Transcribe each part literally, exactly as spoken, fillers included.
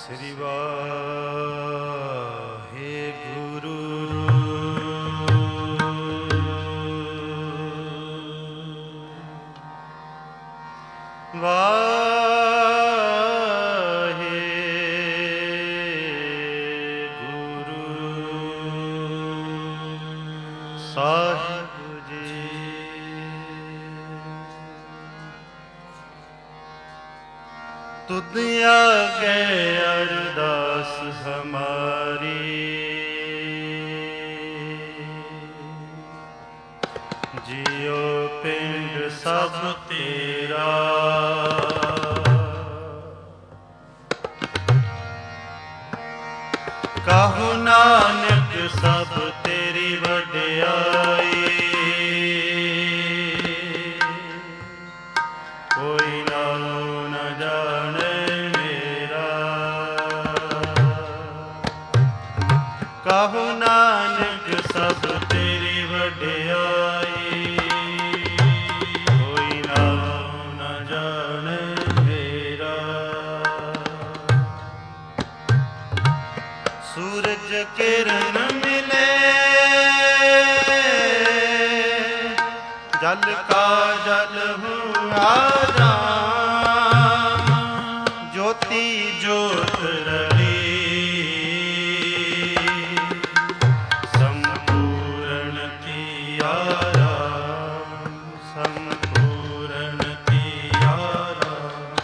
ਸ੍ਰੀ ਵਾਹਿਗੁਰੂ। ਵਾਹਿਗੁਰੂ ਸਾਹਿਬ ਜੀ। ਤੁਧ ਆਗੇ ਅਰਦਾਸ ਹਮਾਰੀ, ਜਿਉ ਪਿੰਡ ਸਭ ਤੇਰਾ। ਕਹੋ ਨਾਨਕ ਸਭ ਤੇਰੀ ਵਡਿਆਈ, ਕੋਈ ਨਾਲੋਂ ਨ ਜਾਣੇ ਮੇਰਾ। ਕਹੋ ਨਾਨਕ ਸਭ ਤੇਰੀ ਵਡਿਆਈ, ਕੋਈ ਨਾਲੋਂ ਨ ਜਾਣੇ ਮੇਰਾ। ਸੂਰਜ ਕਿਰਨ ਮਿਲੇ, ਜਲ ਕਾ ਜਲ ਹੁਆ ਰਾਮ। ਜੋਤੀ ਜੋਤ ਰਲੀ, ਸੰਪੂਰਨ ਕੀਆ ਰਾਮ। ਸੰਪੂਰਨ ਕੀਆ ਰਾਮ।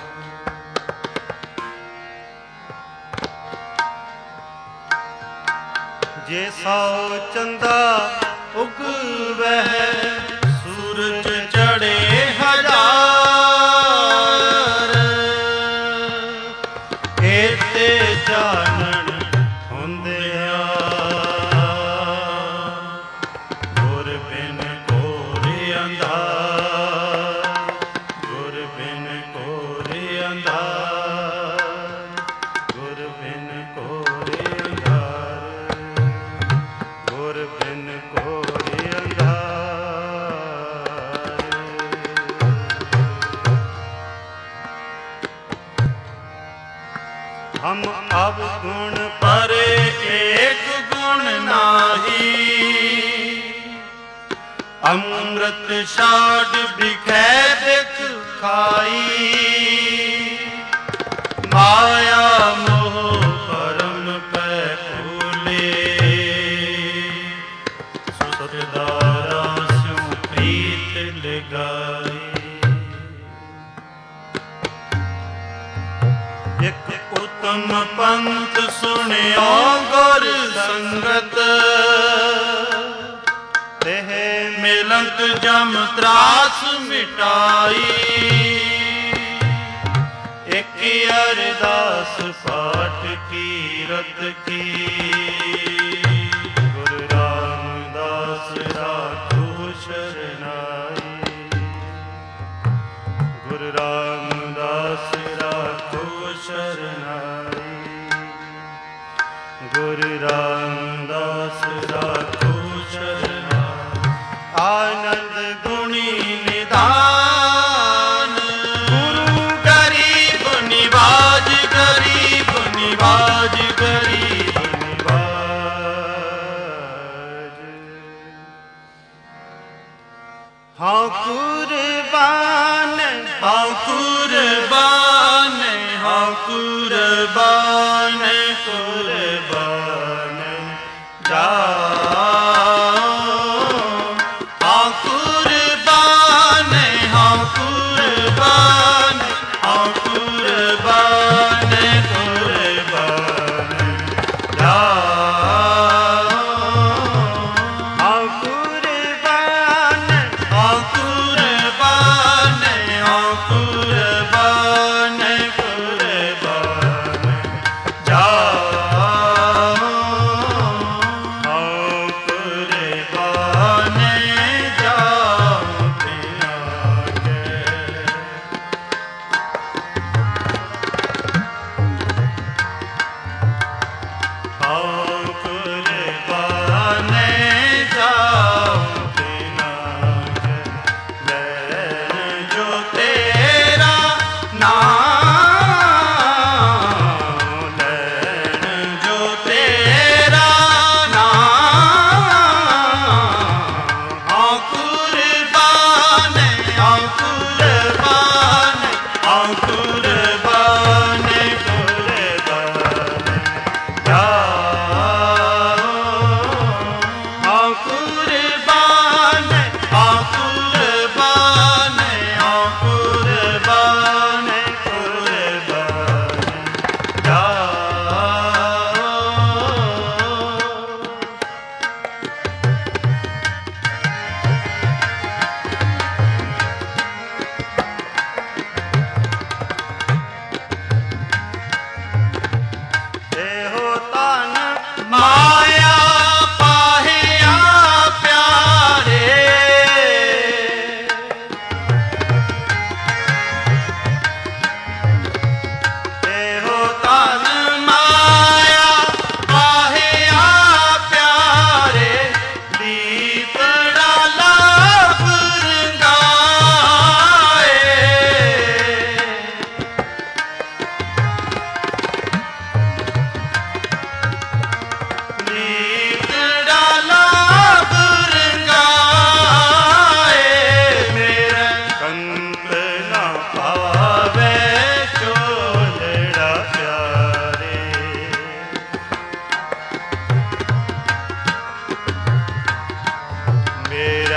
ਜੇ ਸੌ ਚੰਦਾ ਉਗਵਹਿ, ਸੂਰਜ ਚੜੇ ਹਜ਼ਾਰ। ਏਤੇ ਚਾਨਣ ਹੁੰਦਿਆਂ, ਗੁਰ ਬਿਨ ਘੋਰ ਅੰਧਾਰ। ਗੁਰ ਬਿਨ ਘੋਰ ਅੰਧਾਰ। ਗੁਰ ਬਿਨ ਘੋਰ ਅੰਧਾਰ। ਗੁਰ ਬਿਨ ਘੋਰ ਅੰਧਾਰ। ਹਮ ਅਵਗੁਣ ਪਰੇ ਏਕ ਗੁਣ ਨਾਹੀ। ਅੰਮ੍ਰਿਤ ਛਾੜ ਬਿਖੈ ਬਿਖ ਖਾਈ। ਮਾਇਆ ਮੋਹ ਭਰਮ ਪੈ ਭੂਲੇ, ਸੁਸਤਦਾਰਾ ਸਿਉ ਪ੍ਰੀਤ ਲਗਾਈ। ਇਕ ਉਤਮ ਪੰਥ ਸੁਣਿਓ ਗੁਰ ਸੰਗਤ, ਇਹ ਮਿਲੰਤ ਜਮ ਤਰਾਸ ਮਿਟਾਈ। ਇਕ ਅਰਦਾਸ ਪਾਠ ਕੀਰਤ ਕੀ, ਗੁਰੂ ਰਾਮਦਾਸ ਰਾਖੋ ਸ਼ਰਨਾਈ। ਗੁਰੂ ਰਾਮਦਾਸ ਰਾਖੋ ਸ਼ਰਨਾਈ। ਗੁਰੂ ਰਾਮਦਾਸ ਰਾਖੋ ਸ਼ਰਨਾਈ। ਆਨੰਦ ਗੁਣੀ ਨਿਧਾਨ, ਗੁਰੂ ਗਰੀਬ ਨਿਵਾਜ। ਗਰੀਬ ਨਿਵਾਜ। ਗਰੀਬ ਨਿਵਾਜ। ਹਾਂ ਕੁਰਬਾਨ, ਹਾਂ ਕੁਰਬਾਨ, ਹਾਂ ਕੁਰਬਾਨ। ਕੁਰਬਾਨ ਜਾਓ, ਹਾਂ ਕੁਰਬਾਨ, ਹਾਂ ਕੁਰਬਾਨ। ਹਾਂ ਕੁਰਬਾਨ। ਕੁਰਬਾਨ ਜਾਓ, ਹਾਂ ਕੁਰਬਾਨ। ਹਾਂ ਕੁਰਬਾਨ। ਹਾਂ ਕੁਰਬਾਨ। ਕੁਰਬਾਨ ਜਾਓ,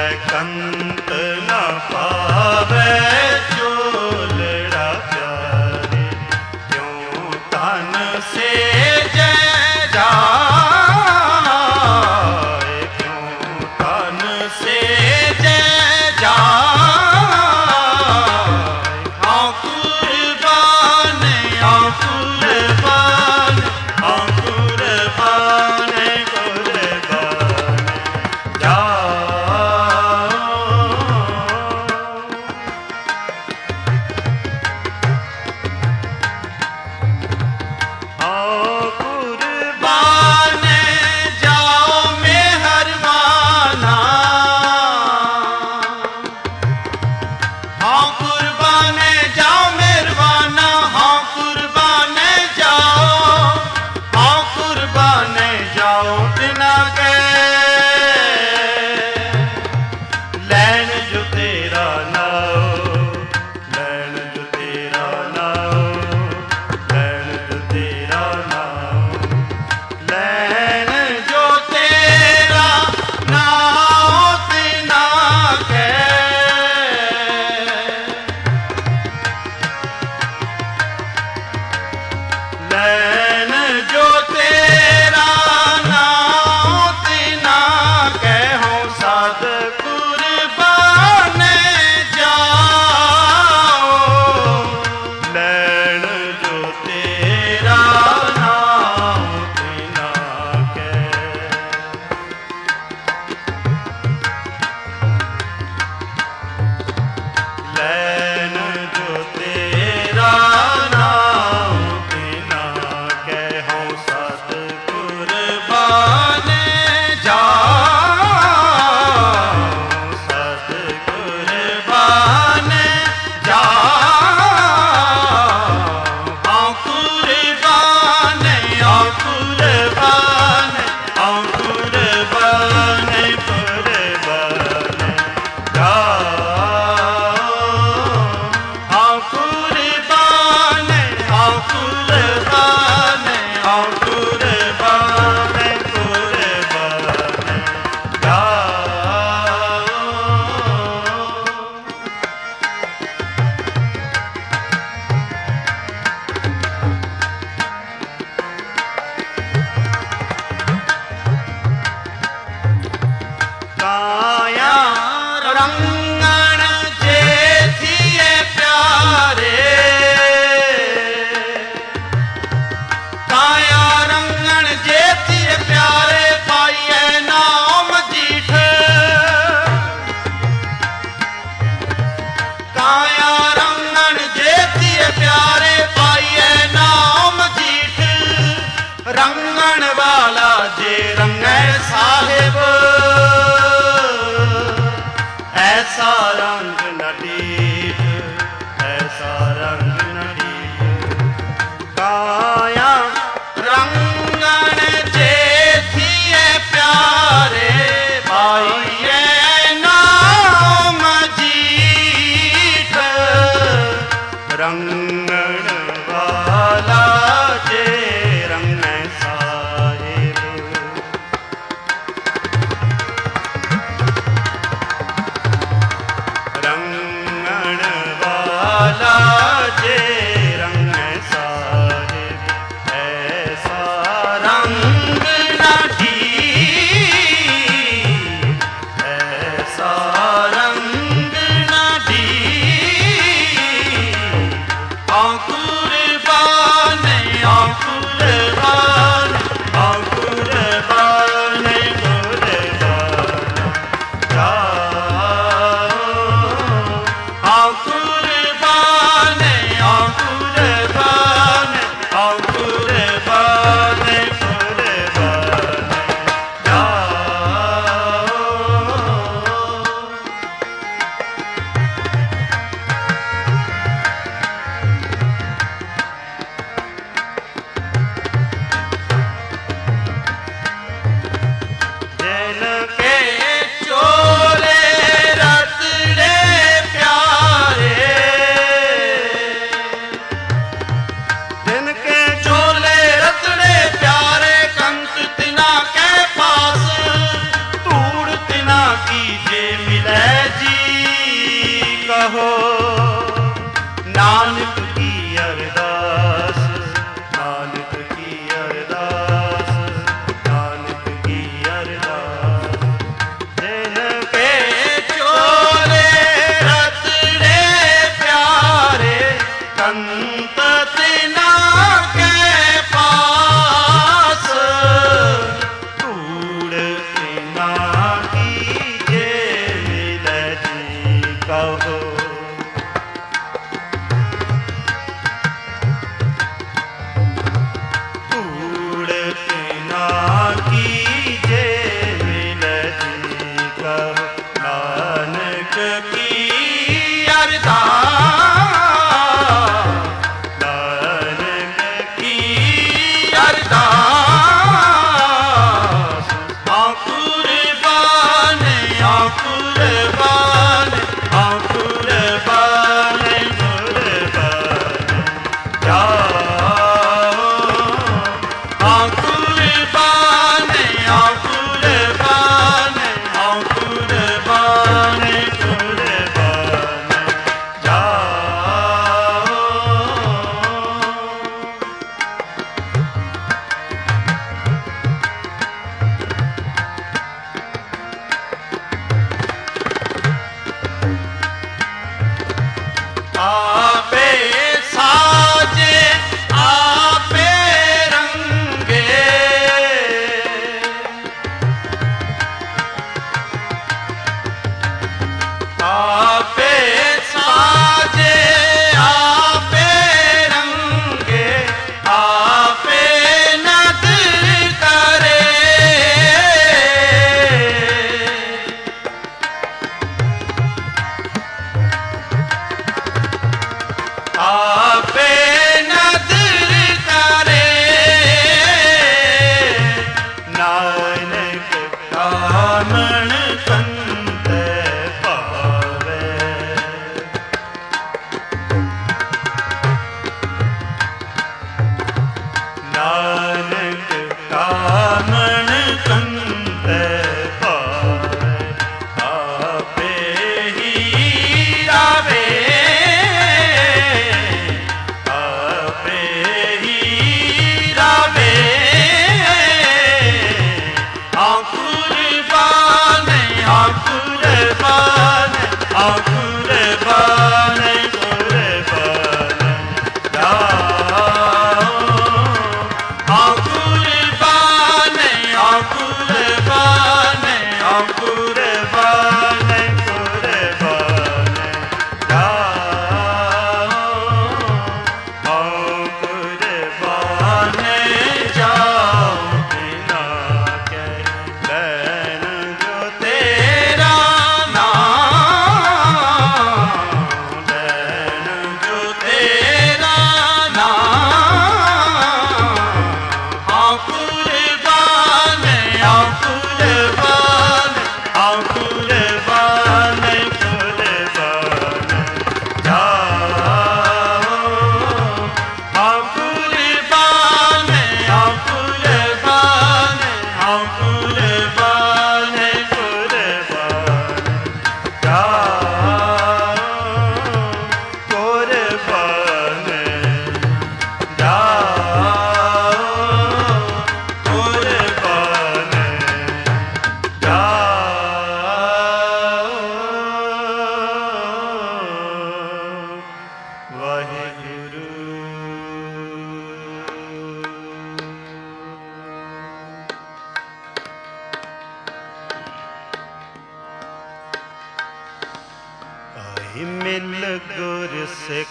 कंत न पावे चोलड़ा प्यारे, क्यों तन से जय जाए, क्यों तन से जय जाए। हाँ कुर्बान, हाँ कुर्बान, हाँ कुर्बान, कुर्बान जाओ।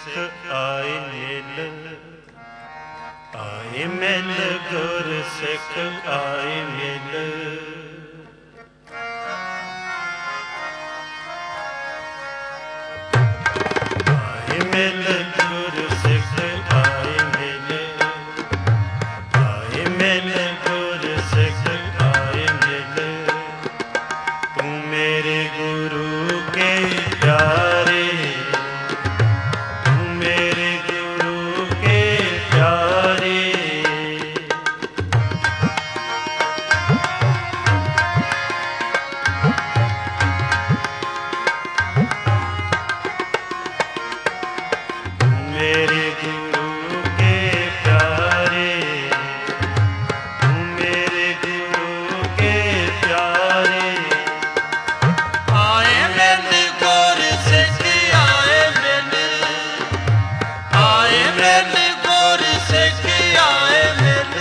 ਸਿੱਖ ਆਏ ਮਿਲ, ਆਏ ਮਿਲ ਗੁਰ ਸਿੱਖ ਆਏ ਮਿਲ। ਆਏ ਮਿਲ ਗੁਰ ਸਿੱਖ ਆਏ ਮਿਲ, ਆਏ ਮਿਲ ਗੁਰ ਸਿੱਖ ਆਏ ਮਿਲ। ਤੂੰ ਮੇਰੇ ਗੁਰੂ ਕੇ ਪਿਆਰੇ, ਤੂੰ ਮੇਰੇ ਗੁਰੂ ਕੇ ਪਿਆਰੇ। ਮੇਰੇ ਗੁਰੂ ਕੇ ਪਿਆਰੇ, ਤੂੰ ਮੇਰੇ ਗੁਰੂ ਕੇ ਪਿਆਰੇ। ਆਏ ਮਿਲ ਗੁਰ ਸਿੱਖ ਆਏ ਮਿਲ, ਆਏ ਮਿਲ ਗੁਰ ਸਿੱਖ ਆਏ ਮਿਲ।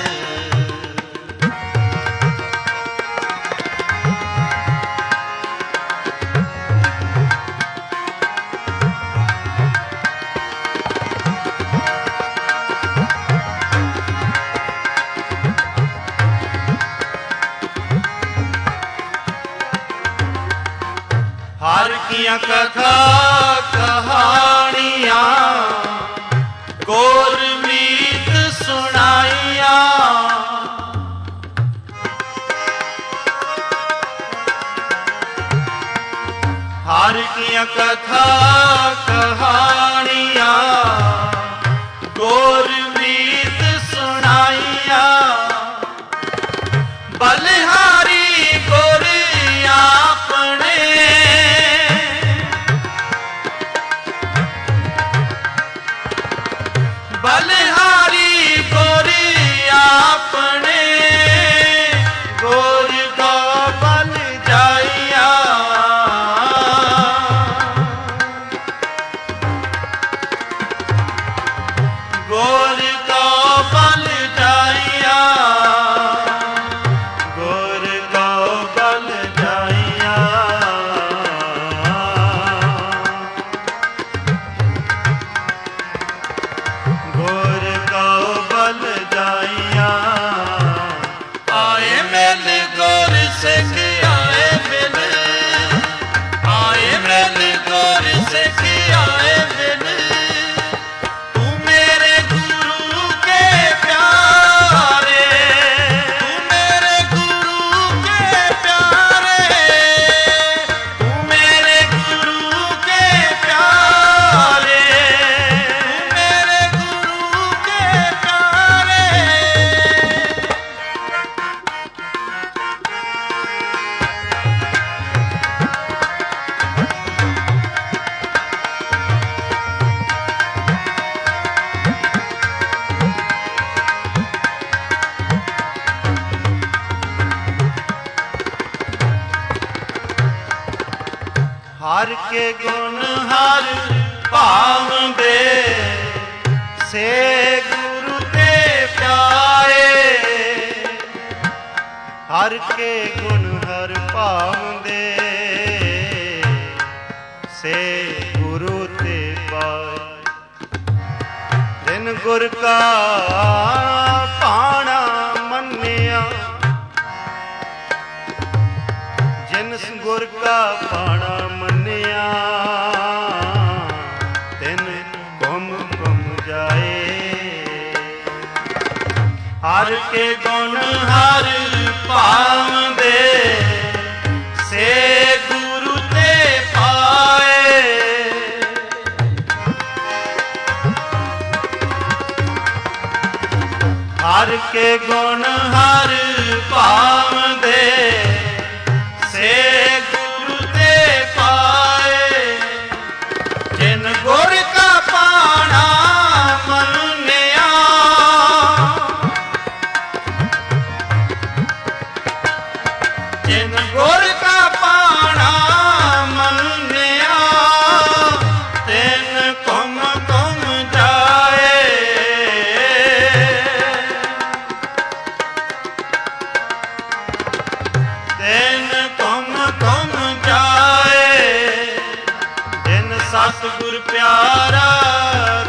हर किया कथा कहानियां गुरमीत सुनाइया। हर किया कथा कहानियां गुरमीत सुनाइया। बलिहारी गुर आपने, बलिहारी गुर आपने गुर को बल जाइया। गुर को बल जाइया, गुर को बल जाइया। गुर को बल जाइया। आए मिल गुर सिख आए मिल, आए मिल गुर सिख आए मिल। तू मेरे गुरु के प्यारे, तू मेरे गुरु के प्यारे, तू मेरे गुरु के प्यारे, तू मेरे गुरु के प्यारे। हर के गुण हर पावंदे, से गुरु ते प्यारे। हर के गुण हर पावंदे, से गुरु ते पाए। जिन गुर का पाना मन्निया, जिन गुर का पाना मन्निया। तिन गुम गुम जाए। हर के गुण हर पावंदे, से गुरु ते पाए। हर के गुण हर पावंदे, से गुरु ते पाए। जिन गुर का पाना मन्निया, जिन गुर का पाना मन्निया। तिन कुम कुम जाए। तिन कुम कुम जाए। जिन सतगुर प्यारा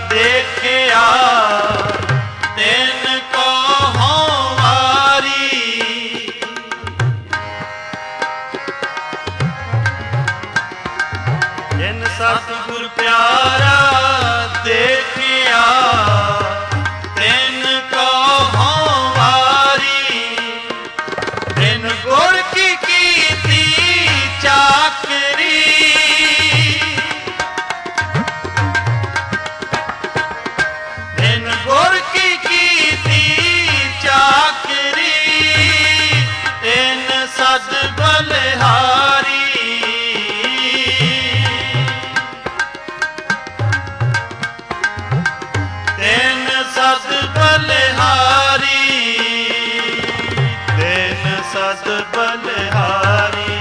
सत बलिहारी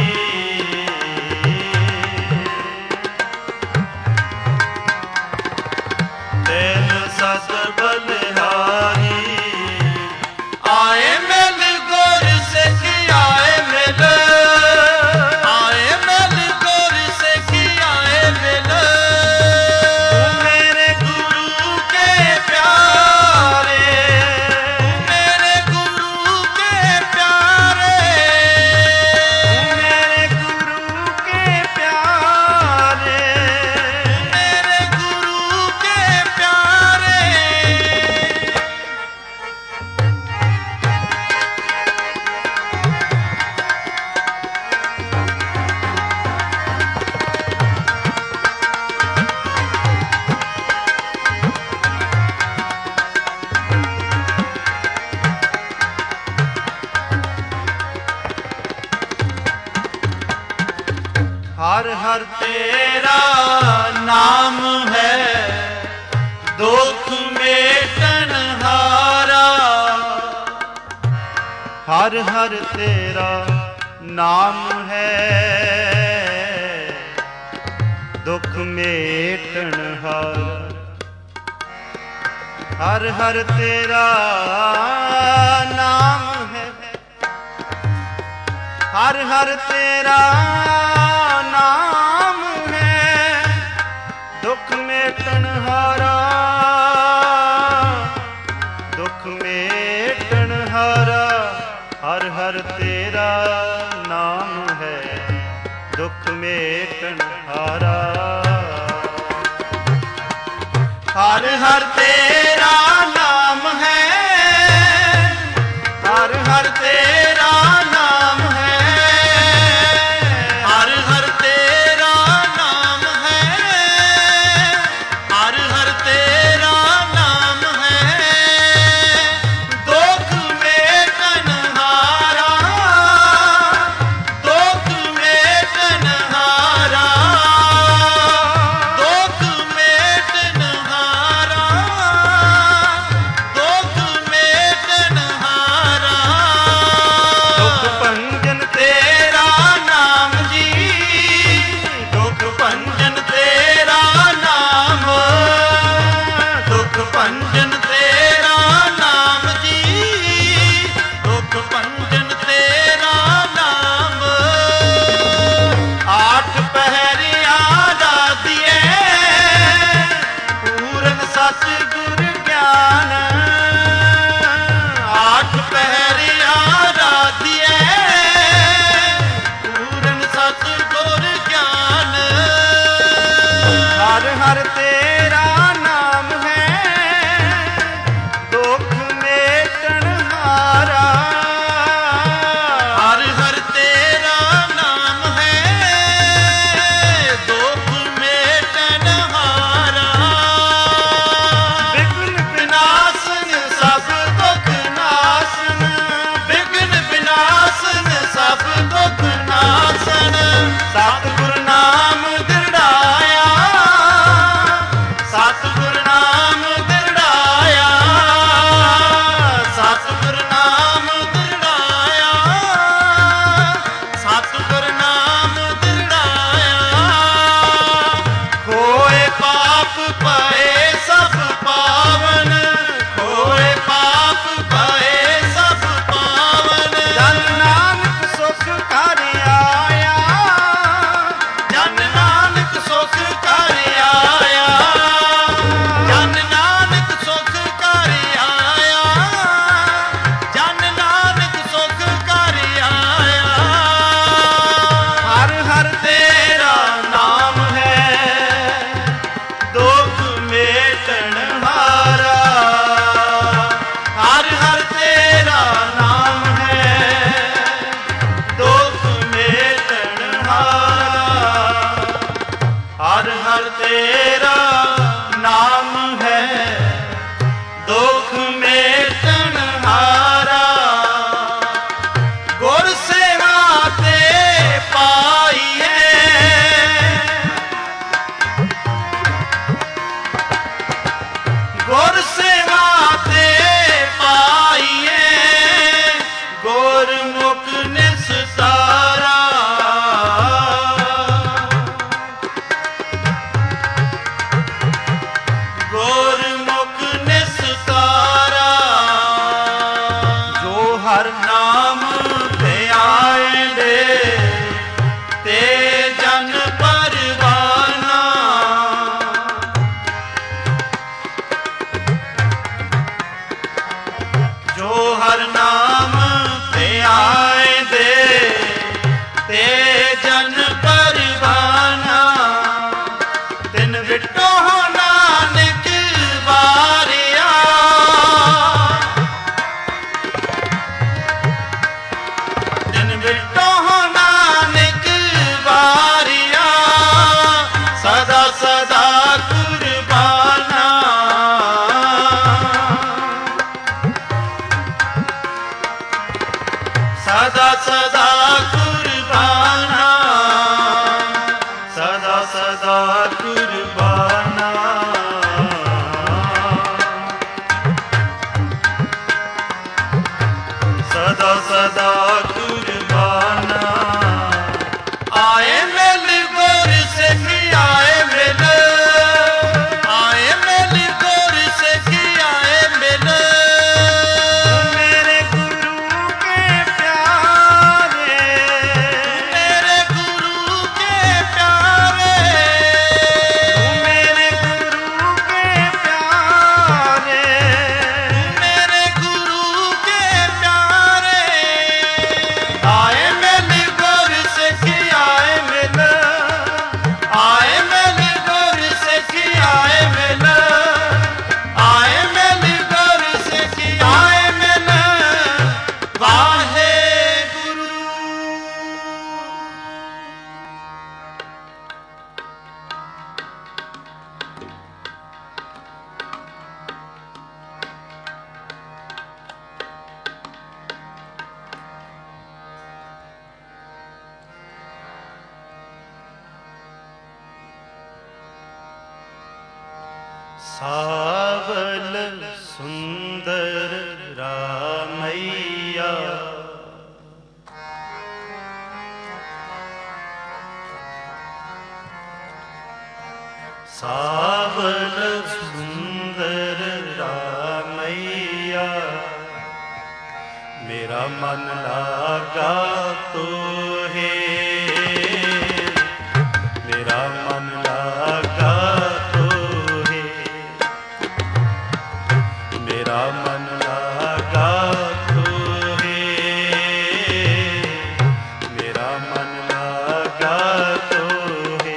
तेन सत बलिहारी आए मिल गुर सिख आए मिल आए मिल गुर सिख आए मिल मेरे गुरु के प्यारे मेरे गुरु के प्यारे मेरे गुरु के प्यारे मेरे गुरु के प्यारे हर हर तेरा नाम है दुख मेटन हारा हर हर तेरा नाम है दुख मेटन हारा हर हर तेरा नाम है हर हर तेरा नाम है दुख मेटन हारा दुख मेटन हारा हर हर तेरा नाम है दुख मेटन हारा हर हर तेरा नाम है हर हर तेरा नाम है हर हर तेरा नाम है हर हर तेरा नाम है दुख मेटन हारा दुख मेटन हारा दुख मेटन हारा दुख मेटन हारा दुख भंजन तेरा नाम जी दुख भंजन तेरा नाम दुख भंजन तेरा नाम जी दुख भंजन तेरा नाम आठ पहरिया दा दिए पूरन सतगुर ज्ञान आठ पहरिया दा दिए पूरन सतगुर ज्ञान हर हर तेरा नाम है दुख मेटन हारा हर हर तेरा नाम है दुख मेटन हारा विघ्न विनाशन सब दुख नाशन विघ्न विनाशन सब दुख नाशन सतगुर नाम दिड़ाया सतगुर नाम दिड़ाया सतगुर नाम दिड़ाया सतगुर नाम दिड़ाया खोए पाप पए सब पावन खोए पाप पए सब पावन जन नानक सुख कर आया जन नानक सुख कर आया जन नानक सुख कर आया जन नानक सुख कर आया हर हर तेरा नाम है दुख मेटन हारा हर हर तेरा नाम है दुख मेटन हारा हर हर तेरा नाम है दुख मेटन हारा गुर सेवा ते पाई है गुर सेवा ते पाई है हर नाम ते आए दे ते जन परवाना। जो हर नाम ते आए दे ते जन परवाना। तिन विटो नानक वारिया तिन विटो नानक वारिया सदा सदा कुर्बाना। सदा सदा कुर्बाना सदा सदा कुर्बाना। सदा सदा कुर्बाना। आए मिल गुर सिख आए मिल आए मिल गुर सिख आए मिल। मेरे गुरु के प्यारे मेरे गुरु के प्यारे मेरे गुरु के प्यारे मेरे गुरु के प्यारे। आए मिल गुर सिख आए मिल आए मिल गुर सिख आए मिल आए मिल गुर सिख आए मिल। वाहे गुरु। सावल सुंदर रामैया सावल सुंदर रामैया। मेरा मन लागा तो है मेरा मन लागा तो है मेरा मन लागा तो है मेरा मन लागा तो है।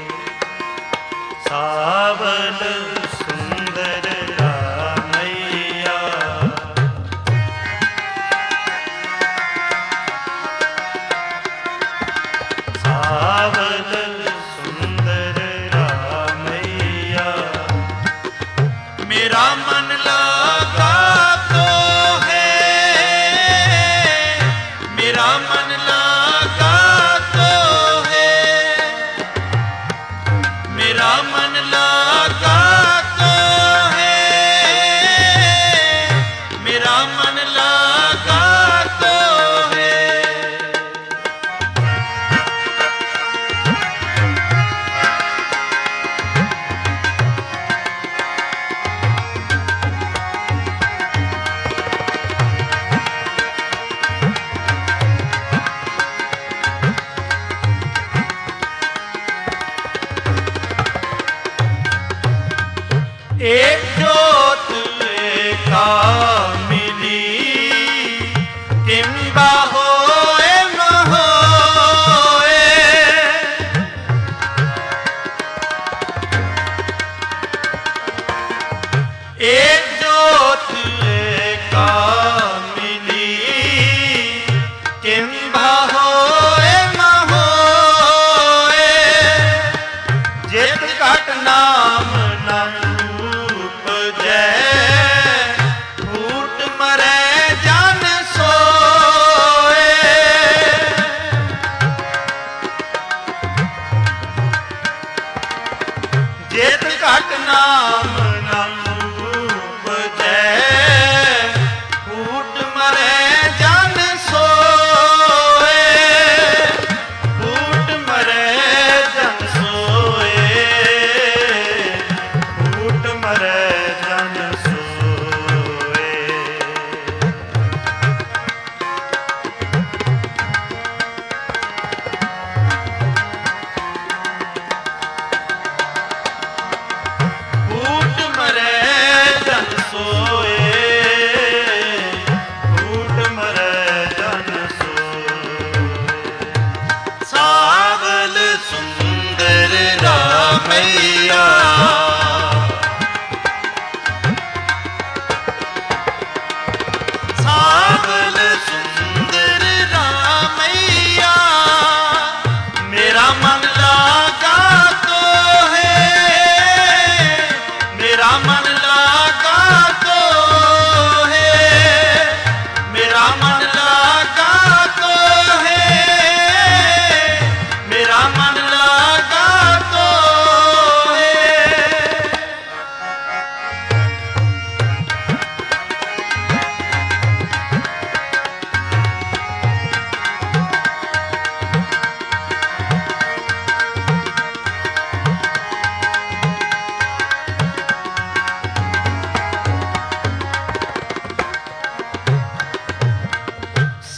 सावल सुंदर रामैया सावल सुंदर रामैया। मेरा मन लागा तो है मेरा मन लागा तो है मेरा मन लागा तो है मेरा मन लागा तो है। एक जोत एका मिली किंबा होए न होए। एक जोत एका मिली किंबा होए न होए। जित घट नाम न जय फूट मरे जन सोए।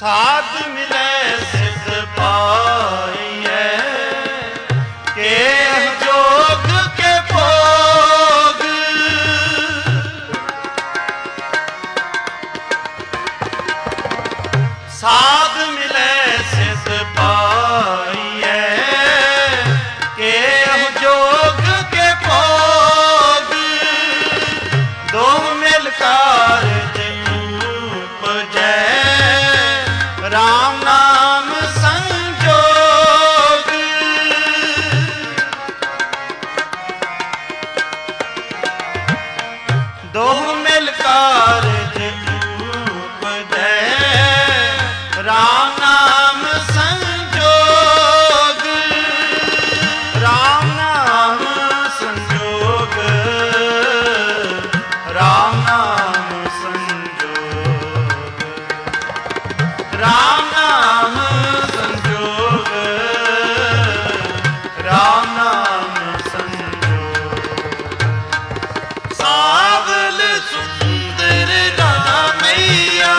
साध मिले सिद्ध पाइए के जोग के भोग। साध मिले सिद्ध पाइए के जोग के भोग। दो मिलकर राम नाम संजोग। दो मिलकर उपजय राम नाम संजोग। राम नाम संजोग। राम नाम संजोग। राम नाम संजोग। राम नाम संजोग। सावल सुंदर रामैया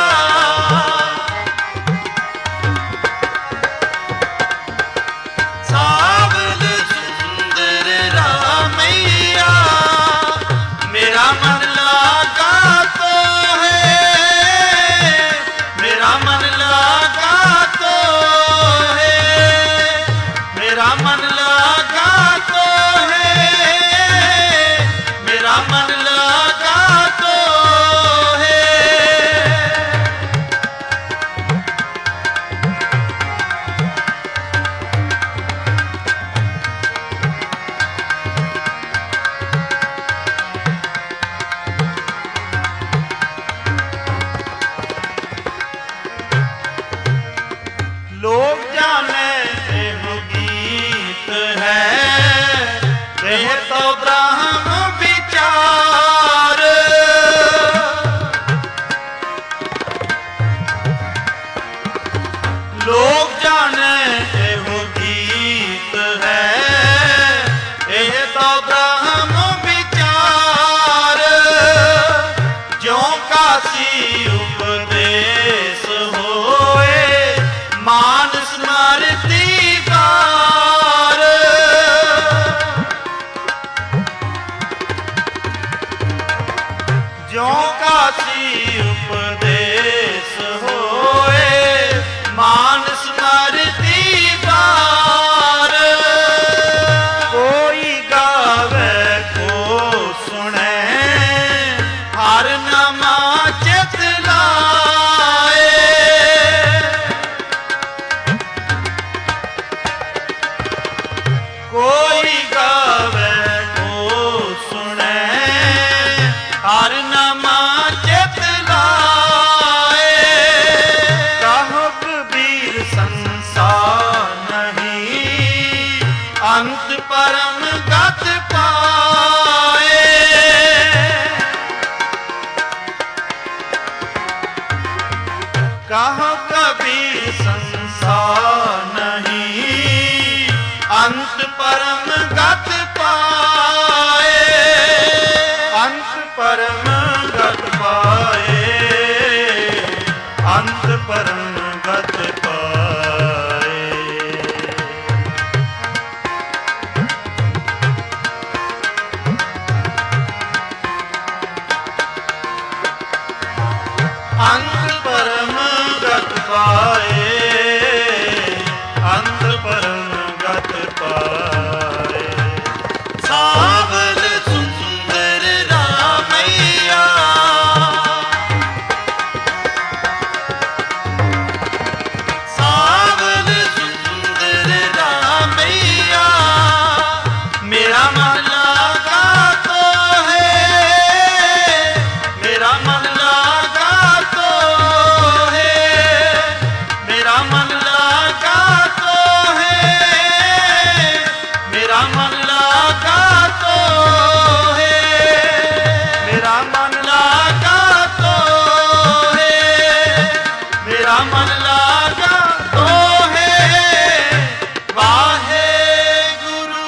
सावल सुंदर रामैया मेरा मन लागा तो है। मेरा मन लागा तो है। मेरा मन लागा तो है। मेरा मन लागा तो है। लोग जाने देव गीत है देह तो ब्रह्म विचार। लोग जाने देव गीत है देह तो ब्रह्म विचार। ज्यों काशी उपदेश होए मान स्मृति पार। ज्यों काशी उपदेश होए मान स्मृति पार। कोई गावे को सुने हर नमा चित लाए। कोई गावे को सुने हर नमा चित लाए। कहो कबीर संसार नहीं अंत परम गत पाए। कहो कबीर संसार नहीं अंत परम गत पाए। अंत परम गत पाए। अंत परम गत पाए। अंत परम गत पाए। अंत परम गत पाए। सावल सुंदर रामैया सावल सुंदर रामैया मेरा मन लागा तो है। मेरा मन लागा तो है। मेरा मन लागा तो है। मेरा मन लागा तो है। मेरा मन लागा तो है। मेरा मन लागा तो है। वाहे गुरु।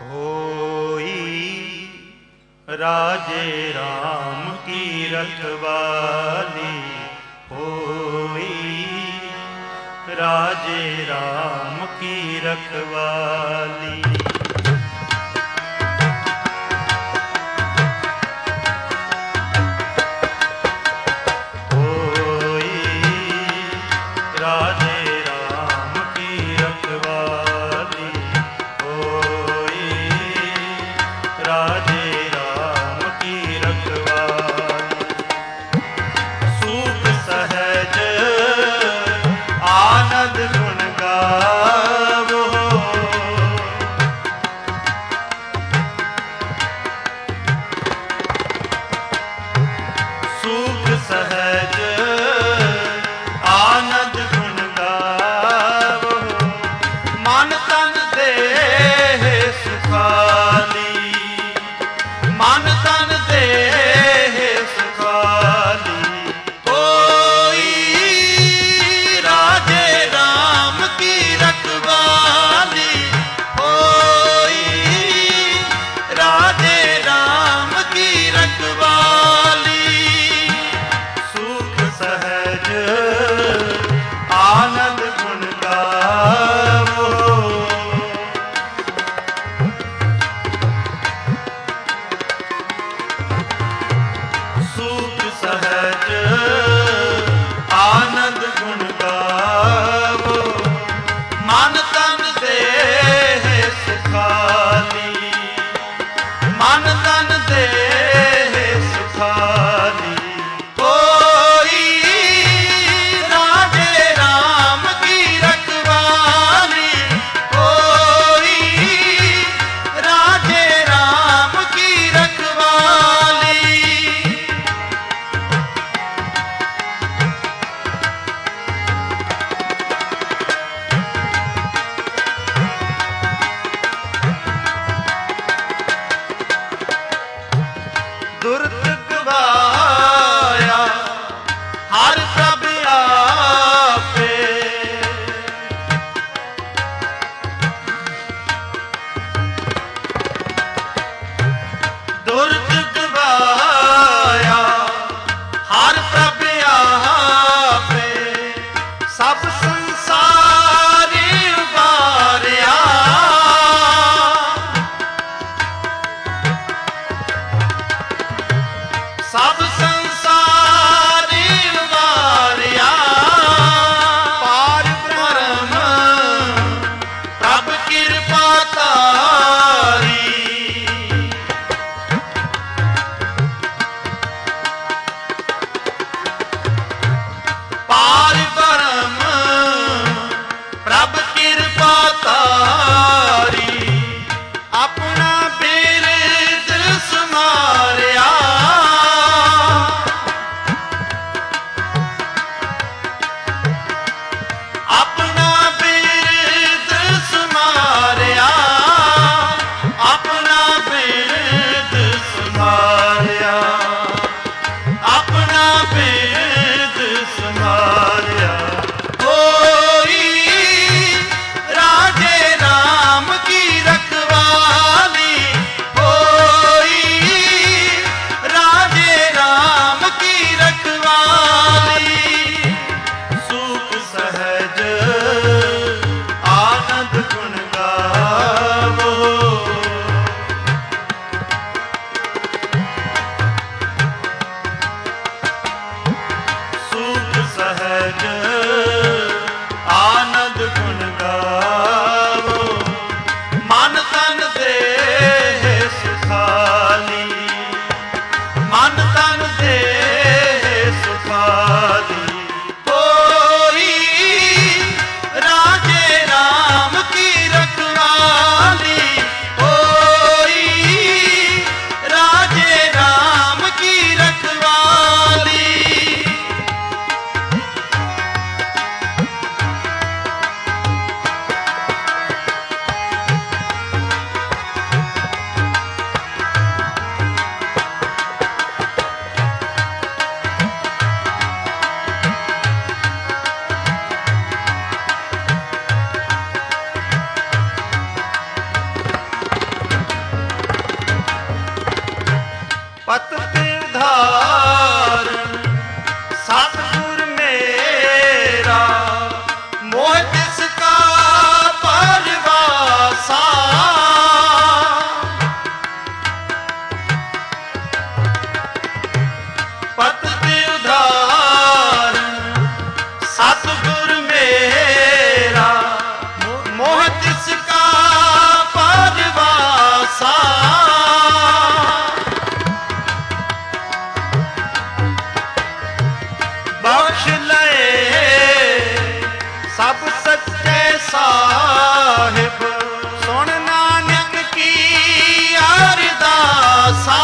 होई राजे राम की रखवाली, होई राजे राम की रखवाली। सहज आनंद गुण गावो, मन तन देह सुखाली, मन तन देह सुखाली। होई राजे राम ਸਭ ਸੱਚੇ ਸਾਹਿਬ ਸੁਣ ਨਾਨਕ ਕੀ ਅਰਦਾਸਾ।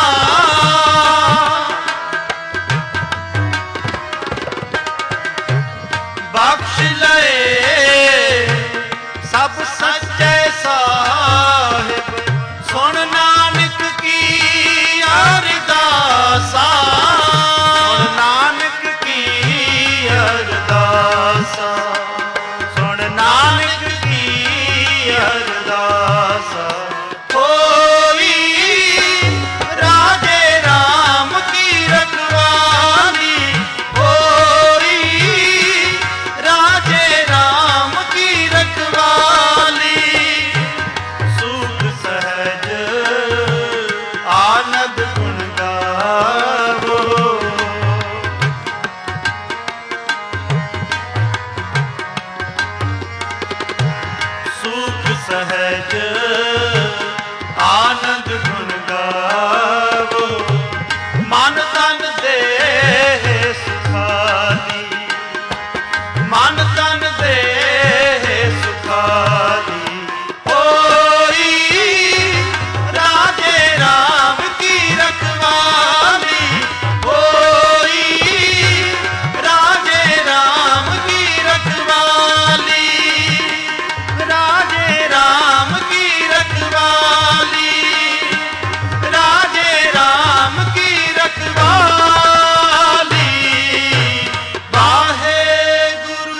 ਬਖਸ਼ ਲਏ ਸਭ ਸੱਚੇ ਸਾਹਿਬ ਸੁਣ ਨਾਨਕ ਕੀ ਅਰਦਾਸਾ। ਸੁਣ ਨਾਨਕ ਕੀ ਅਰਦਾਸਾ, ਸੁਣ ਨਾਨਕ ਕੀ ਅਰਦਾਸਾ। ਹੋਈ ਰਾਜੇ ਰਾਮ ਕੀ ਰਖਵਾਲੀ, ਹੋਈ ਰਾਜੇ ਰਾਮ ਕੀ ਰਖਵਾਲੀ। ਸੁਖ ਸਹਿਜ ਆਨੰਦ ਗੁਣ ਗਾਵੋ, ਸੁਖ ਸਹਿਜ ਆਨੰਦ ਗੁਣ ਗਾਵੋ। ਮਨ ਤਨ ਦੇਹ ਸੁਖਾਲੀ, ਮਨ ਤਨ ਦੇਹ ਸੁਖਾਲੀ। ਹੋਈ ਰਾਜੇ ਰਾਮ ਕੀ ਰਖਵਾਲੀ, ਹੋਈ ਰਾਜੇ ਰਾਮ ਕੀ ਰਖਵਾਲੀ, ਰਾਜੇ ਰਾਮ ਕੀ ਰਖਵਾਲੀ, ਰਾਜੇ ਰਾਮ ਕੀ ਰਖਵਾਲੀ। ਵਾਹਿਗੁਰੂ।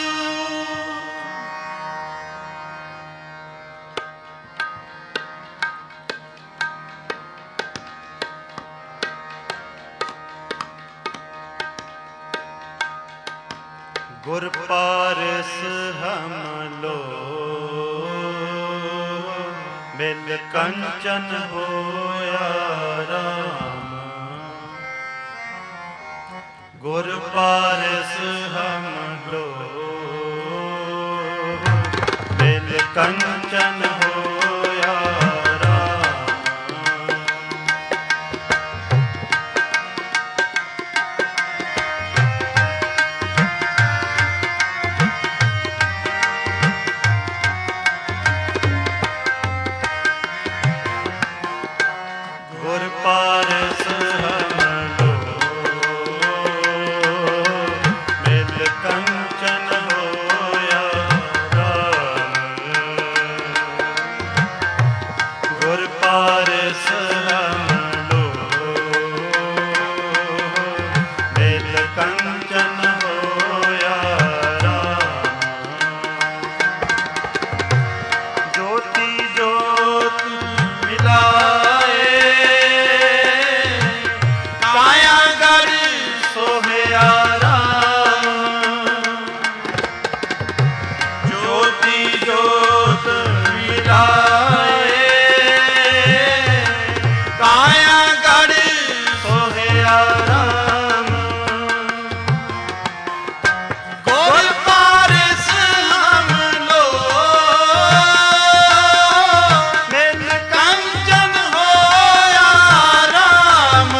ਗੁਰ ਪਾਰਸ ਹਮ ਲੋ ਮਿਲ ਕੰਚਨ ਹੋਇਆ ਰਾਮ। ਗੁਰ ਪਾਰਸ ਹਮ ਲੋ ਮਿਲ ਕੰਚਨ ਹੋਇਆ ਰਾਮ। ਗੁਰ ਪਾਰਸ ਹਮ ਲੋ ਮਿਲ ਕੰਚਨ ਹੋਇਆ ਰਾਮ। ਗੁਰ ਪਾਰਸ ਹਮ ਲੋ ਮਿਲ ਕੰਚਨ ਹੋਇਆ ਰਾਮ। ਜੋਤੀ ਜੋਤ ਮਿਲਾਏ ਕਾਇਆ ਗੜ ਸੋਹਿਆ ਰਾਮ। ਜੋਤੀ ਜੋਤ ਮਿਲਾਏ ਕਾਇਆ ਗੜ ਸੋਹਿਆ ਰਾਮ। ਗੁਰ ਪਾਰਸ ਹਮ ਲੋ ਮਿਲ ਕੰਚਨ ਹੋਇਆ ਰਾਮ।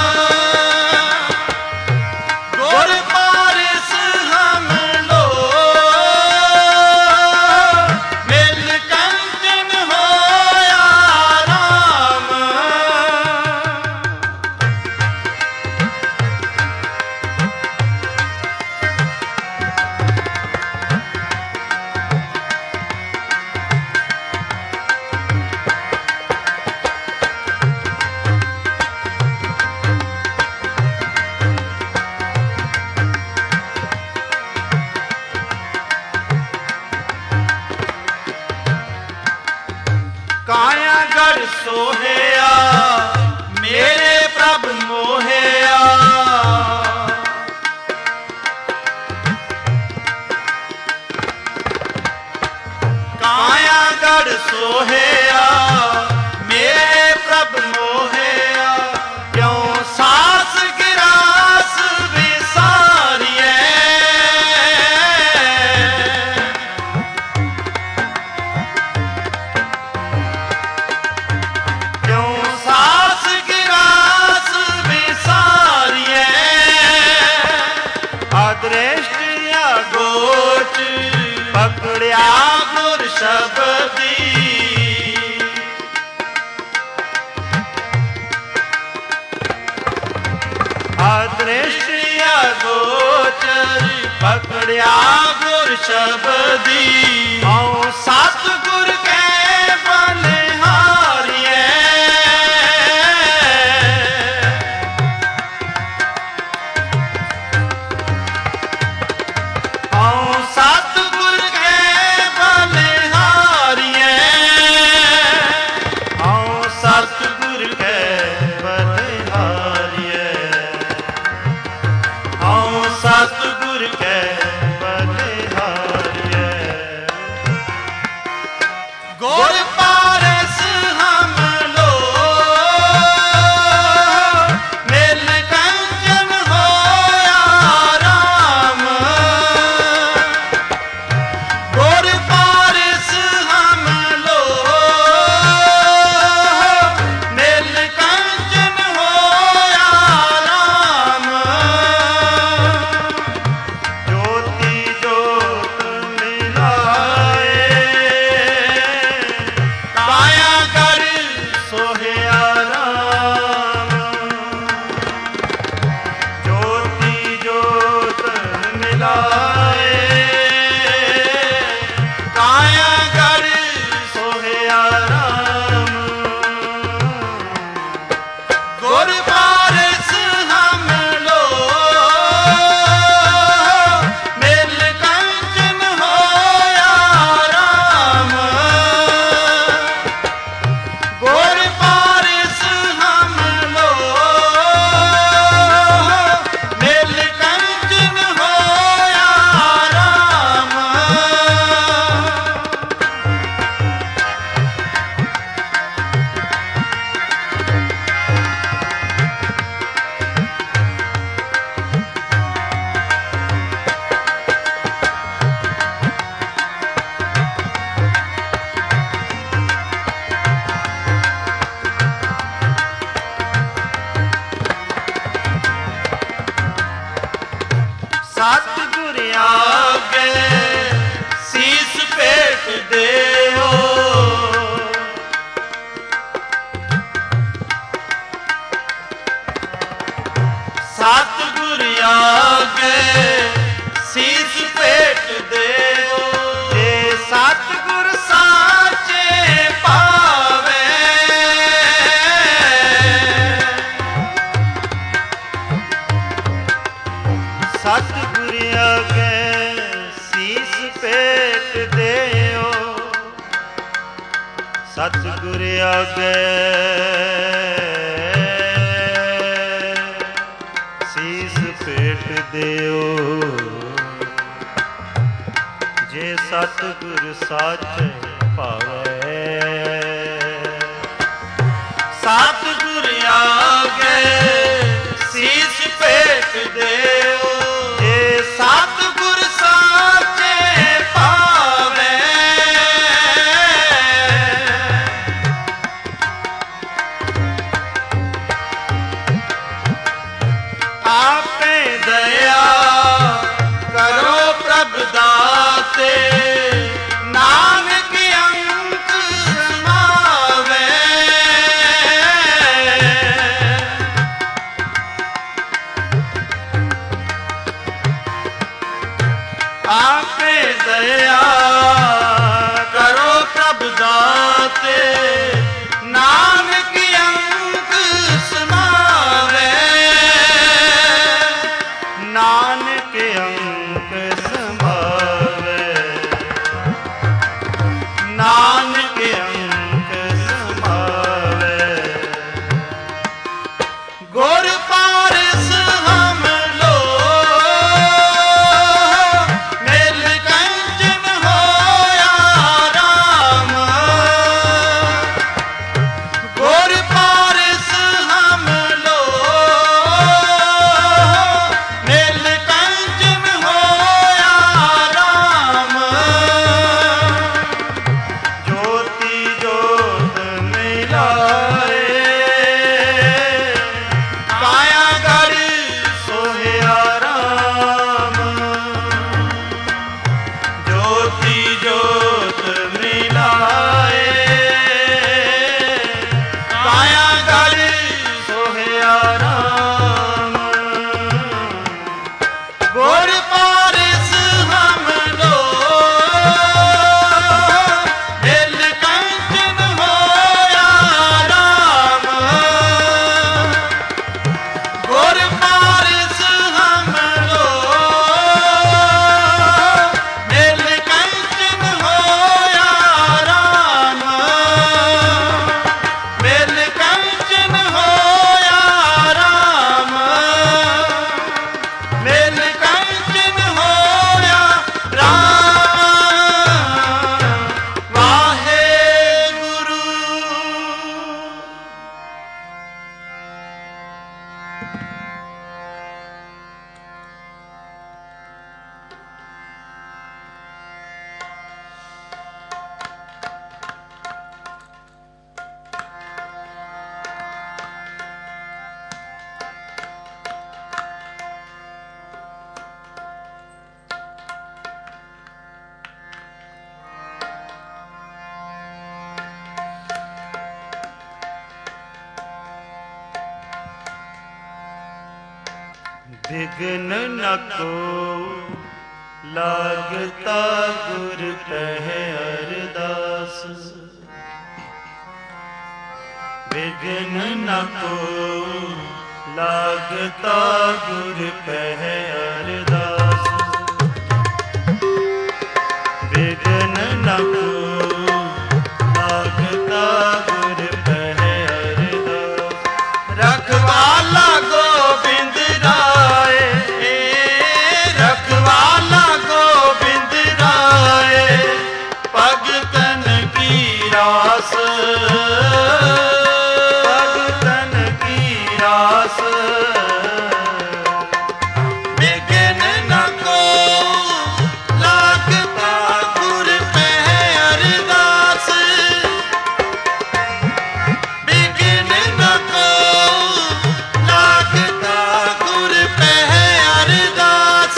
ਗੁਰ ਪਾਰਸ ਹਮ ਲੋ ਮਿਲ ਕੰਚਨ ਹੋਇਆ ਰਾਮ। ਕਾਇਆ ਗੜ ਸੋਹਿਆ ਮੇਰੇ ਪ੍ਰਭ ਮੋਹਿਆ। ਕਾਇਆ ਗੜ ਸੋਹਿਆ ਮੇਰੇ ਪ੍ਰਭ ਮੋਹਿਆ। ਕਿਉਂ ਸਾਸ ਗਿਰਾਸ ਵਿਸਾਰੀਐ, ਕਿਉਂ ਸਾਸ ਗਿਰਾਸ ਪਕੜਿਆ ਗੁਰ ਸ਼ਬਦੀ ਅਦ੍ਰਿਸ਼ਟਿਆ ਗੋਚਰ ਪਕੜਿਆ ਗੁਰ ਸ਼ਬਦੀ ਆਓ ਸਤਿਗੁਰ ਕੇ ਬਲਿਹਾਰੀਏ ਆਓ ਸਤਿਗੁਰ ਕੇ ਬਲਿਹਾਰੀਏ ਆਓ ਸਤਿਗੁਰ ਕੇ ਬਲਿਹਾਰੀਏ ਆਓ ਸਤਿਗੁਰ ਕੇ ਬਲਿਹਾਰੀਏ ਗੁਰ ਪਾਰਸ ਹਮ ਲੋ ਮਿਲ ਕੰਚਨ ਹੋਇਆ ਰਾਮ ਗੁਰ ਪਾਰਸ ਹਮ ਲੋ ਮਿਲ ਕੰਚਨ ਹੋਇਆ ਰਾਮ ਜੋਤੀ ਜੋਤ ਮਿਲਾਏ ਕਾਇਆ ਕਰ ਸੋਹਿਆ ਰਾਮ ਜੋਤੀ ਜੋਤ ਮਿਲਾਏ ਕਾਇਆ ਕਰ ਸੋਹਿਆ ਰਾਮ ਗੁਰ ਪਾਰਸ ਹਮ ਲੋ ਮਿਲ ਕੰਚਨ ਹੋਇਆ ਰਾਮ ਗੁਰ ਪਾਰਸ ਹਮ ਲੋ ਮਿਲ ਕੰਚਨ ਹੋਇਆ ਰਾਮ ਸਤਿਗੁਰ ਆਗੇ ਸੀਸ ਭੇਟ ਦਿਓ ਸਤਿਗੁਰ ਆਗੇ ਸੀਸ ਭੇਟ ਦਿਓ ਜੇ ਸਤਿਗੁਰ ਸਾਚੇ ਪਾਵੇ ਸਤਿਗੁਰ ਆਗੇ ਸੀਸ ਭੇਟ ਦਿਓ ਸਤਿਗੁਰ ਆਗੇ ਸੀਸ ਭੇਟ ਦਿਓ ਜੇ ਸਤਿਗੁਰ ਸਾਚੇ ਪਾਵੇ ਸਤਿਗੁਰ ਆਗੇ ਸੀਸ ਭੇਟ ਦਿਓ ਜੇ ਸਤਿਗੁਰ ਸਾਚੇ ਪਾਵੇ ਆਪੇ ਦਇਆ ਕਰੋ ਪ੍ਰਭ ਦਾਤੇ ਨਾਨਕ ਅੰਕ ਸਮਾਵੇ विघ्न न को लागता गुर पह अरदास। विघ्न न को लागता गुर पह अरदास। विघ्न न को लागता गुर पह अरदास। रखवाला गोबिंद राय, रखवाला गोबिंद राय, भगतन की रास, भगतन की रास। विघ्न न को लागता गुर पह अरदास। विघ्न न को लागता गुर पह अरदास।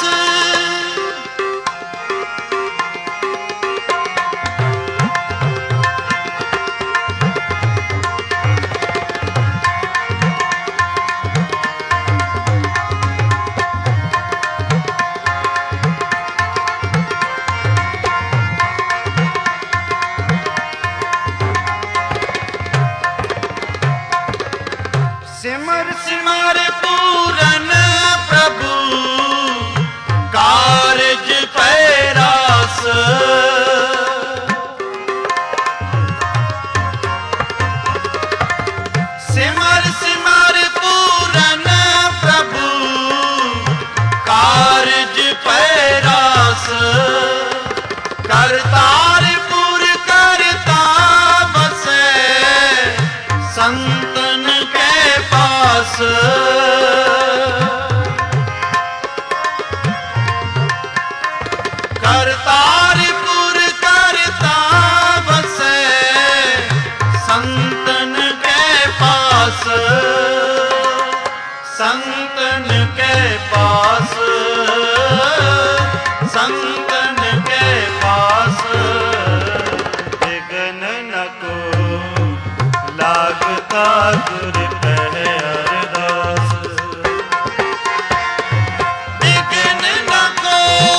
सिमर सिमर पूरन प्रभु कारज पैरास। सिमर सिमर पूरन प्रभु कारज पैरास। करतारपुर करता बसे संतन के पास। करतारपुर करता बसे संतन के पास। संतन के पास, संतन के पास। विघ्न न को लागता गुर पह अरदास। विघ्न न को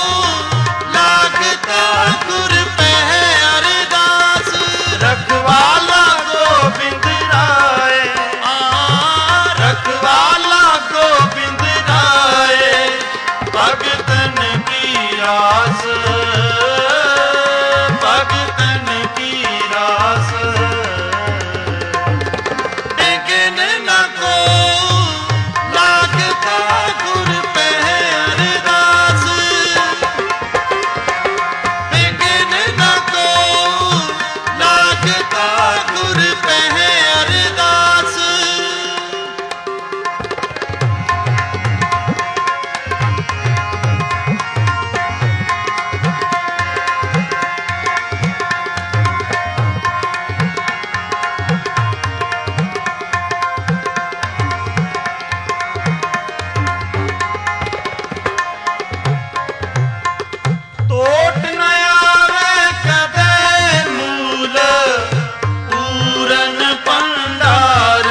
लागता गुर पह अरदास। रखवाला गोबिंद राय, रखवाला गोबिंद राय, भगतन की रास, भगतन की रास। विघ्न न को लागता गुर पह अरदास। विघ्न न को लागता गुर पह अरदास। तोट न आवे कदे मूल पूरन भंडार।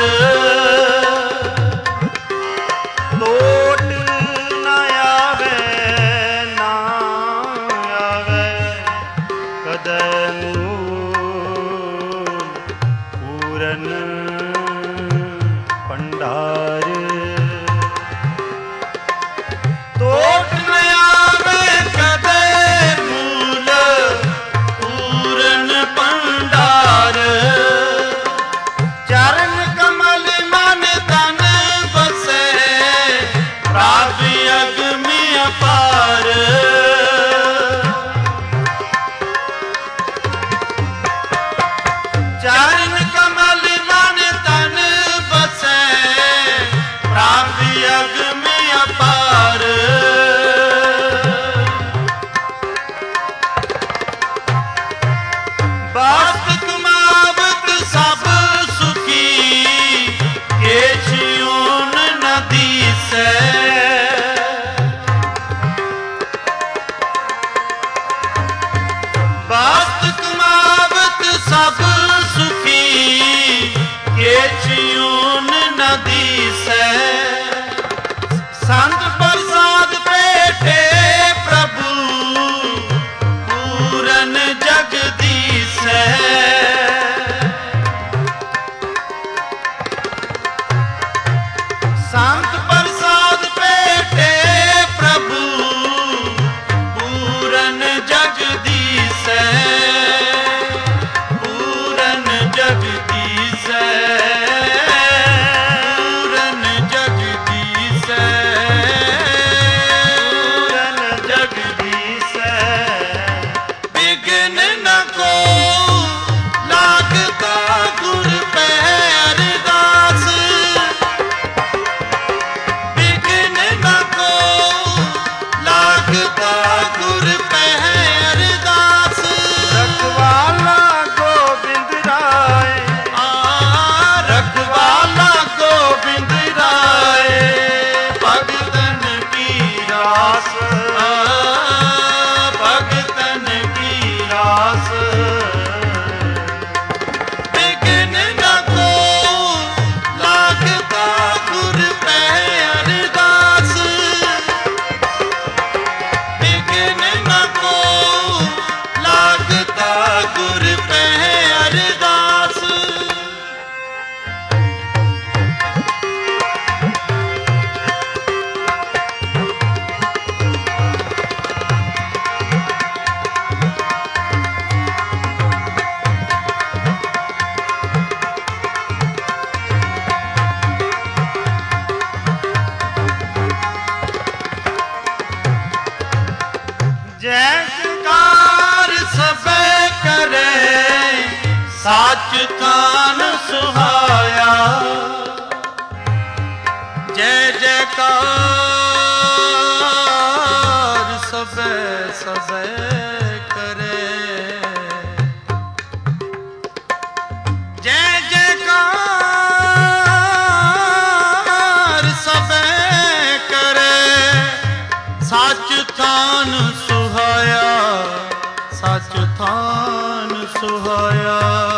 तोट न आवे ना आवे कदे मूल पूरन भंडार। तोट न आवे कदे मूल पूरन भंडार। चरण कमल मन तन बसे प्राप्त अगमि अपार। चरण कमल मन तन बसे प्राप्त अगमि अपार। बात कमावत सब सुखी केशियोन नदी से। बात कमावत सब सुखी केशियोन नदी से। संत पर ਪੂਰਨ ਜਗਦੀਸੈ ਸੰਤ ਪ੍ਰਸਾਦ ਭੇਟੇ ਪ੍ਰਭੂ ਪੂਰਨ ਜਗਦੀਸੈ ਪੂਰਨ ਜਗਦੀਸੈ ਪੂਰਨ ਜਗਦੀਸੈ ਪੂਰਨ ਜਗਦੀਸੈ ਬਿਗਨ ਨ ਕੋ ਲਾਗਤਾ ਗੁਰ ਪੈ ਅਰਦਾਸ ਬਿਗਨ ਨ ਕੋ ਲਾਗਤਾ ਗੁਰ ਪੈ ਅਰਦਾਸ ਰਖਵਾਲਾ ਗੋਬਿੰਦ ਰਾਏ ਆ ਰਖਵਾਲਾ ਗੋਬਿੰਦ ਰਾਏ ਭਗਤਨ ਕੀ ਰਾਸ ਆ ਭਗਤਨ ਕੀ ਰਾਸ ਬਿਗਨ ਨ ਕੋ ਲਾਗਤਾ ਗੁਰ ਪੈ ਅਰਦਾਸ ਬਿਗਨ ਨ ਕੋ ਲਾਗਤਾ ਗੁਰ ਪੈ ਅਰਦਾਸ ਜੈਕਾਰ ਸਭੇ ਕਰੇ ਸਾਚ ਤਾਨ ਸੁਹਾਇਆ ਜੈ ਜੈਕਾਰ ਸਭੇ ਸਭੇ ਕਰੇ ਜੈ ਜੈਕਾਰ ਸਭੇ ਕਰੇ ਸੱਚ ਥਾਨ ਸੁਹਾਇਆ ਸੱਚ ਥਾਨ ਸੁਹਾਇਆ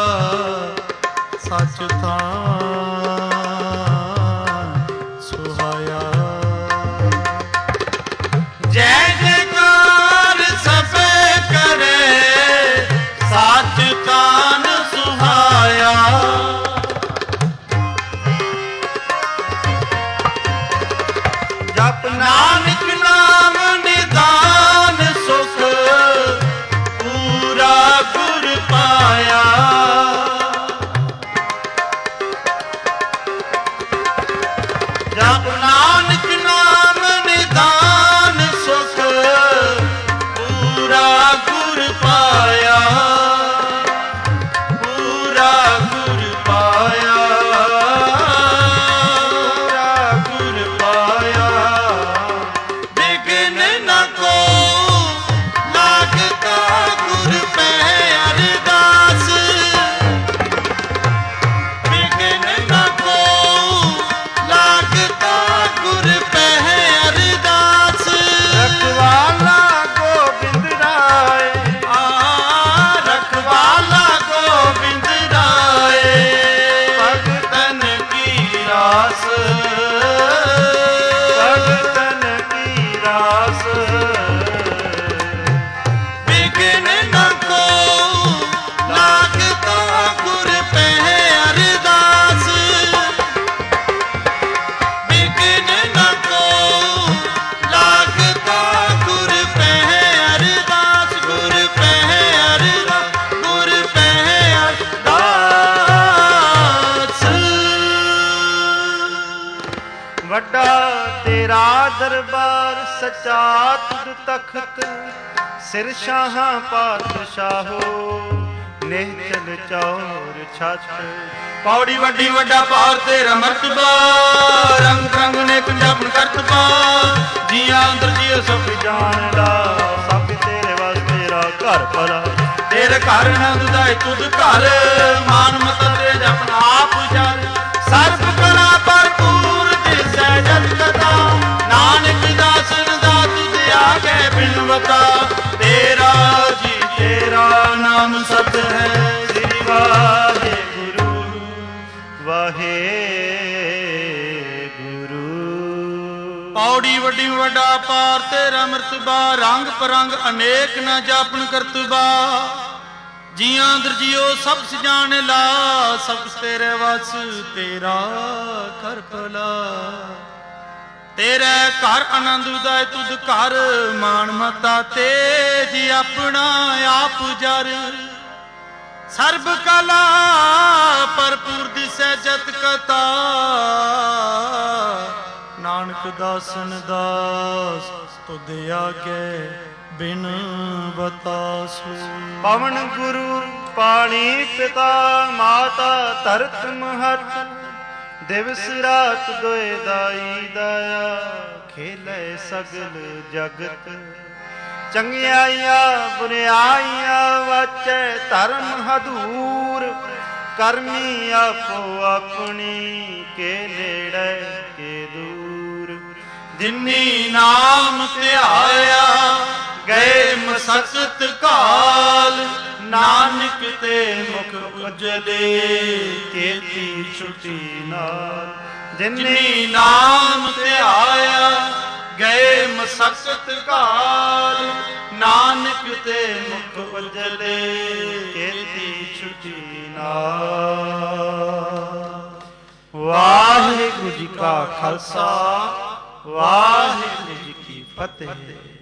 ਸੱਚ ਥਾਨ ਸੁਹਾਇਆ ਜੈ ਜੈਕਾਰ ਸਭੇ ਕਰੇ ਸੱਚ ਥਾਨ ਸੁਹਾਇਆ ਜਪ ਨਾਨਕ ਨਾਮ ਨਿਦਾਨ ਸੁਖ ਪੂਰਾ ਗੁਰ ਪਾਇਆ ਜਪ ਨਾਨਕ ਨਾਮ ਨਿਦਾਨ ਸੁਖ ਪੂਰਾ ਗੁਰ ਪਾਇਆ ਪੂਰਾ ਗੁਰ ਪਾਇਆ ਪੂਰਾ ਗੁਰ ਪਾਇਆ ਬਿਗਨ ਨ ਕੋ ਲਾਗਤਾ ਗੁਰ ਪੈ ਅਰਦਾਸ ਬਿਗਨ ਨ ਕੋ ਲਾਗਤਾ ਗੁਰ ਪੈ ਅਰਦਾਸ ਰਖਵਾਲਾ ਗੋਬਿੰਦ ਰਾਏ ਆ ਰਖਵਾਲਾ ਗੋਬਿੰਦ ਰਾਏ ਭਗਤਨ ਕੀ ਰਾਸ ਭਗਤਨ ਕੀ ਰਾਸ ਬਿਗਨ ਨ ਕੋ ਲਾਗਤਾ ਗੁਰ ਪੈ ਅਰਦਾਸ ਬਿਗਨ ਨ ਕੋ ਲਾਗਤਾ ਗੁਰ ਪੈ ਅਰਦਾਸ ਗੁਰ ਪੈ ਅਰਦਾਸ ਗੁਰ ਪੈ ਅਰਦਾਸ ਵੱਡਾ ਤੇਰਾ ਦਰਬਾਰ ਸੱਚਾ ਤੁਧ ਤਖਤ ਸਿਰ ਸ਼ਾਹਾਂ ਪਾਤਸ਼ਾਹੋ ਨਿਹਚਲ ਚੌਰ ਛੱਤ ਪੌੜੀ ਵੱਡੀ ਵੱਡਾ ਪਾਰ ਤੇਰਾ ਮਰਤਬਾ ਰੰਗ ਰੰਗ ਨੇ ਪੰਜਾਬਣ ਕਰਤਬਾ ਜੀਆਂ ਅੰਦਰ ਜੀਓ ਸਭ ਜਾਣਦਾ ਸਭ ਤੇਰੇ ਵਾਸਤੇ ਰਾ ਘਰ ਭਲਾ ਤੇਰੇ ਘਰ ਆਨੰਦ ਦਾ ਤੁਧ ਘਰ ਮਾਨ ਮਤ ਤੇ ਜਪਨ ਆਪ ਜਲ ਸਰਬ ਕਲਾ ਭਰਪੂਰ ਦਿਸੈ ਜਤ ਕਥਾ ਨਾਨਕ ਦਾਸਨ ਦਾ ਤੁਧ ਆਗੇ ਬਿਨਵਤਾ ਤੇਰਾ ਜੀ ਤੇਰਾ ਨਾਮ ਸਤ ਹੈ ਸ੍ਰੀ ਵਾਹਿਗੁਰੂ ਵਾਹਿਗੁਰੂ ਪੌੜੀ ਵੱਡੀ ਵੱਡਾ ਪਾਰ तेरा मृतबा, रंग परंग अनेक न जापन करतबा। जियां दरजियो सब सजाने ला, सब कुछ तेरे वस तेरा कर भला। तेरे घर आनंद उदय तुद घर, मान मता तेज अपना आप जर। सर्ब कला भरपूर दिसै जत कथा, नानक दासन दास तुद आगे बिन बतासु। पवन गुरु पानी पिता, माता धरत महत। दिवस रात दोए दाई दाया, खेले सगल जगत। चंगियाइया बुरियाइया वाचै धर्म हदूर। करमी आपो अपनी, के नेड़े के दूर। जिन्नी नाम ध्याया, गए मसकत काल। नानक ते मुख उजले, केती छुटी नाल। जिन्नी नाम ध्याया, गए मसकत काल। नानक ते मुख उजले, केती छुटी नाल। वाहिगुरु जी का खालसा, वाहिगुरु जी की फतेह।